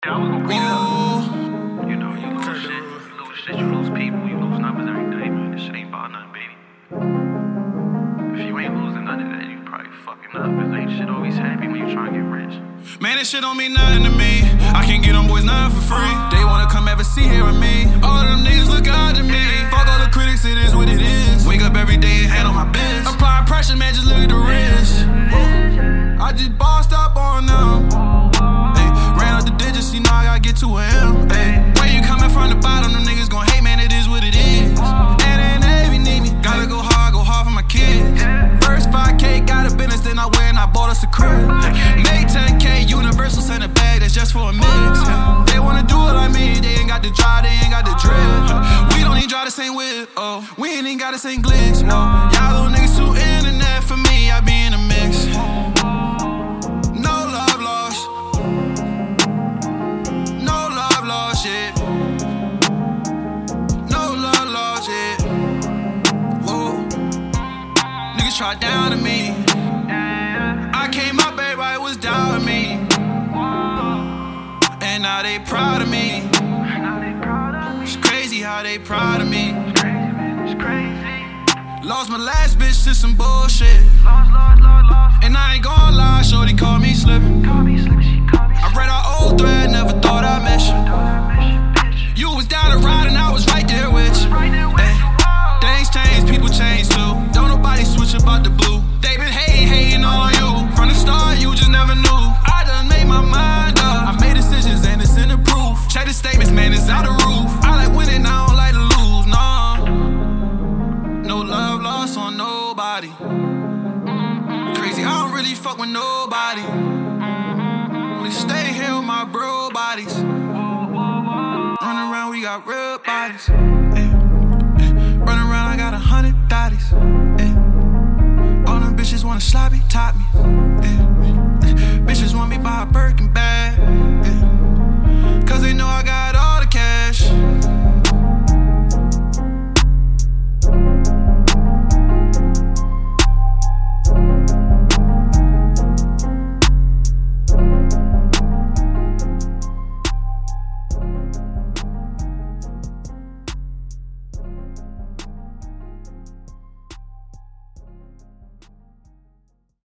Yeah, I was gonna bring it up. You know, you lose shit, you lose people, you lose numbers every day, man. This shit ain't about nothing, baby. If you ain't losing none of that, you probably fucking up. Cause ain't shit always happy when you trying to get rich. Man, this shit don't mean nothing to me. I can't get them boys nothing for free. They wanna come ever see here with me. All of them niggas look out to me. Fuck all the critics, it is what it is. Wake up every day and handle my biz. Apply pressure, man, just look at the wrist. I just bossed up on them. Ay, ran up the digits, you know I gotta get to M. Ay, where you coming from the bottom, them niggas gon' hate, man, it is what it is. And if you need me, gotta go hard for my kids. First 5K, got a business, then I went and I bought us a crib. Made 10K, Universal sent a bag, that's just for a mix. They wanna do it like me, they ain't got the drive, they ain't got the drip. We don't even drive the same whip, oh, we ain't even got the same glitz, no. Y'all little niggas too internet for me, I be in the mix. No love lost. No love lost, yeah. No love lost, yeah. Whoa. Niggas try down to me. I came up, everybody was down with me. And now they proud of me. It's crazy how they proud of me. It's crazy. Lost my last bitch to some bullshit. Lost. And I ain't gon' lie, shorty called me slippin'. I read our old thread, never thought I'd miss you. You was down the ride and I was right there with you. Things change, people change too. Don't nobody switch about the blue. They been hating on you. From the start, you just never knew. I done made my mind up. I made decisions and it's in the proof. Check the statements, man, it's out the roof. I like winning, I don't like to lose, nah. No love lost on nobody. Crazy, I don't really fuck with nobody. Only stay here with my bro bodies. Running around, we got real bodies. Running around, I got 100 thotties. All them bitches wanna sloppy top me. Bitches want me by a Birkin bag.